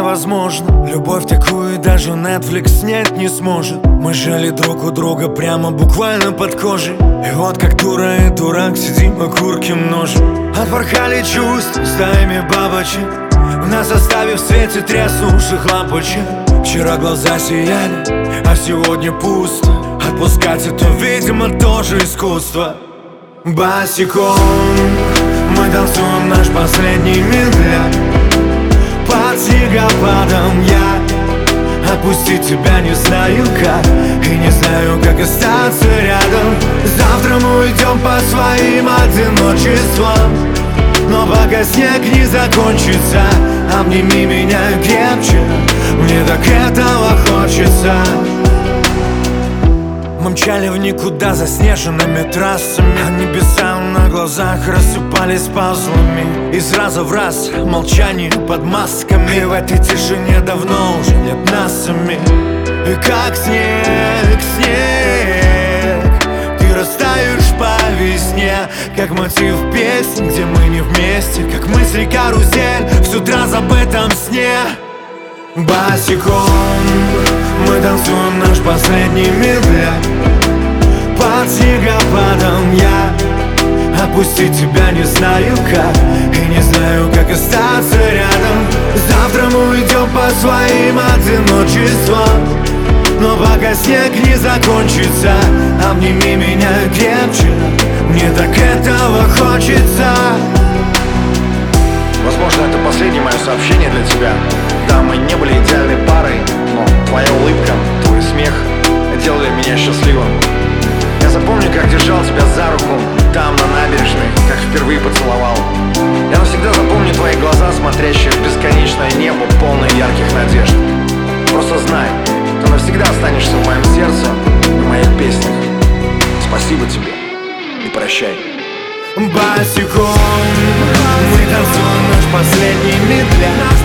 невозможно. Любовь такую даже Netflix снять не сможет. Мы жили друг у друга прямо буквально под кожей. И вот как дура и дурак сидим, окурки множим. Отпорхали чувств стаями бабочек. В нас оставив в свете треснувших лампочек. Вчера глаза сияли, а сегодня пусто. Отпускать это, видимо, тоже искусство. Босиком мы танцуем наш последний медляк. Под снегопадом я отпустить тебя не знаю как. И не знаю, как остаться рядом. Завтра мы уйдем по своим одиночествам. Но пока снег не закончится, обними меня крепче, мне так этого хочется. Мы мчали в никуда заснеженными трассами, а небеса на глазах рассыпались пазлами. Из раза в раз молчание под масками. И в этой тишине давно уже нет нас самих. И как снег, снег, ты растаешь по весне, как мотив песни, где мы не вместе, как мысли карусель в с утра забытом сне. Босиком мы танцуем наш последний медляк. Под снегопадом я отпустить тебя не знаю как. И не знаю, как остаться рядом. Завтра мы уйдем по своим одиночествам. Но пока снег не закончится, обними меня крепче, мне так этого хочется. Возможно, это последнее мое сообщение для тебя. Да, мы не были идеальной парой, но твоя улыбка, твой смех делали меня счастливым. Я запомню, как держал тебя за руку там, на набережной, как впервые поцеловал. Я навсегда запомню твои глаза, смотрящие в бесконечное небо, полное ярких надежд. Просто знай, ты навсегда останешься в моем сердце и в моих песнях. Спасибо тебе и прощай. Босиком мы танцуем наш последний медляк.